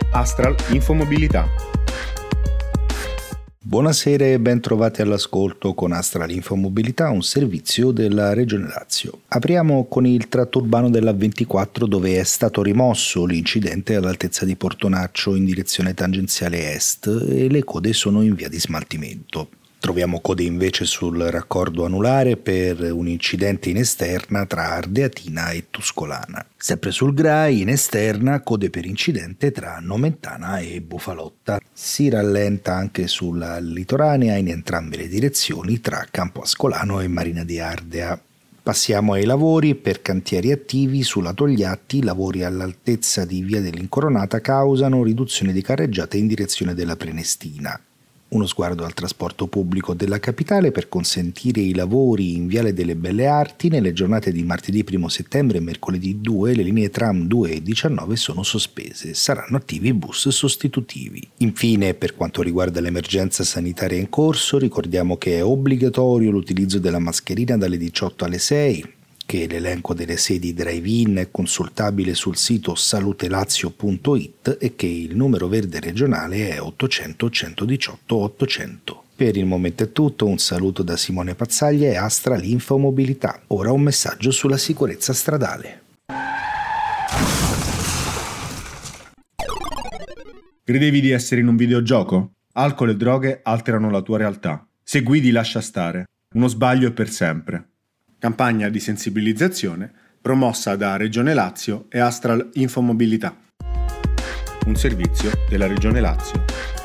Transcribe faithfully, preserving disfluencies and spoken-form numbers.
Astral Infomobilità. Buonasera e ben trovati all'ascolto con Astral Infomobilità, un servizio della Regione Lazio. Apriamo con il tratto urbano della ventiquattro, dove è stato rimosso l'incidente all'altezza di Portonaccio in direzione tangenziale est e le code sono in via di smaltimento. Troviamo code invece sul raccordo anulare per un incidente in esterna tra Ardeatina e Tuscolana. Sempre sul G R A I in esterna code per incidente tra Nomentana e Bufalotta. Si rallenta anche sulla litoranea in entrambe le direzioni tra Campo Ascolano e Marina di Ardea. Passiamo ai lavori. Per cantieri attivi sulla Togliatti, lavori all'altezza di via dell'Incoronata causano riduzione di carreggiate in direzione della Prenestina. Uno sguardo al trasporto pubblico della capitale per consentire i lavori in Viale delle Belle Arti. Nelle giornate di martedì primo settembre e mercoledì due le linee tram due e diciannove sono sospese, saranno attivi bus sostitutivi. Infine, per quanto riguarda l'emergenza sanitaria in corso, ricordiamo che è obbligatorio l'utilizzo della mascherina dalle diciotto alle sei, che l'elenco delle sedi drive-in è consultabile sul sito salutelazio punto it e che il numero verde regionale è ottocento centodiciotto ottocento. Per il momento è tutto, un saluto da Simone Pazzaglia e Astral Infomobilità. Ora un messaggio sulla sicurezza stradale. Credevi di essere in un videogioco? Alcol e droghe alterano la tua realtà. Se guidi lascia stare. Uno sbaglio è per sempre. Campagna di sensibilizzazione promossa da Regione Lazio e Astral Infomobilità. Un servizio della Regione Lazio.